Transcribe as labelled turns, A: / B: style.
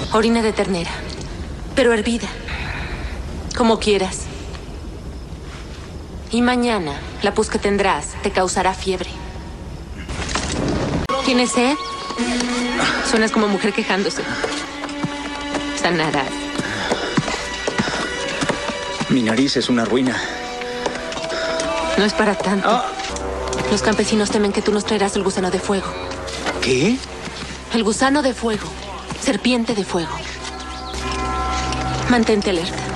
A: Orina de ternera, pero hervida. Como quieras. Y mañana, la pus que tendrás te causará fiebre. ¿Tienes sed? Suenas como mujer quejándose. Sanarás.
B: Mi nariz es una ruina.
A: No es para tanto. Los campesinos temen que tú nos traerás el gusano de fuego.
B: ¿Qué?
A: El gusano de fuego. Serpiente de fuego. Mantente alerta.